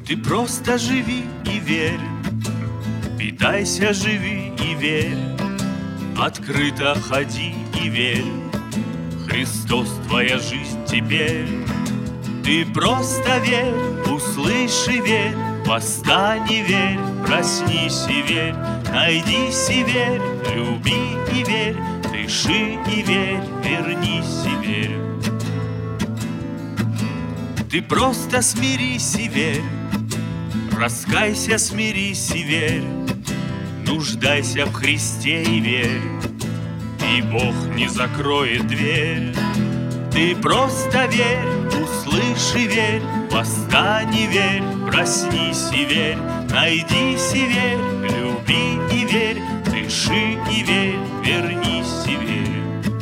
Ты просто живи и верь, питайся, живи и верь, открыто ходи и верь, Христос твоя жизнь теперь. Ты просто верь, услышь и верь, восстань и верь, проснись и верь, найдись и верь, люби и верь, дыши и верь, вернись и верь. Ты просто смирись и верь, раскайся, смирись и верь, нуждайся в Христе и верь, и Бог не закроет дверь. Ты просто верь, услышь и верь, восстань и верь, проснись и верь, найдись и верь, люби и верь, дыши и верь, вернись и верь.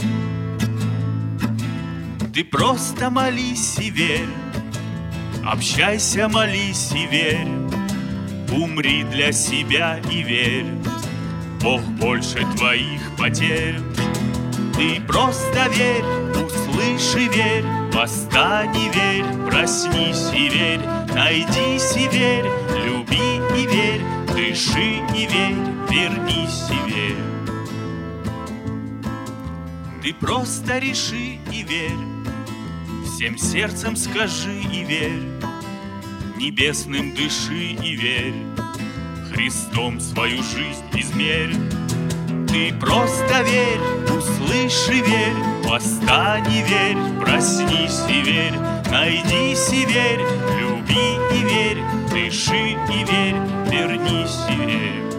Ты просто молись и верь, общайся, молись и верь, умри для себя и верь, Бог больше твоих потерь. Ты просто верь, услышь и верь, восстань и верь, проснись и верь, найдись и верь, люби и верь, дыши и верь, вернись и верь. Ты просто реши и верь, всем сердцем скажи и верь, небесным дыши и верь, Христом свою жизнь измерь. Ты просто верь, услышь и верь, восстань и верь, проснись и верь, найдись и верь, люби и верь, дыши и верь, вернись и верь.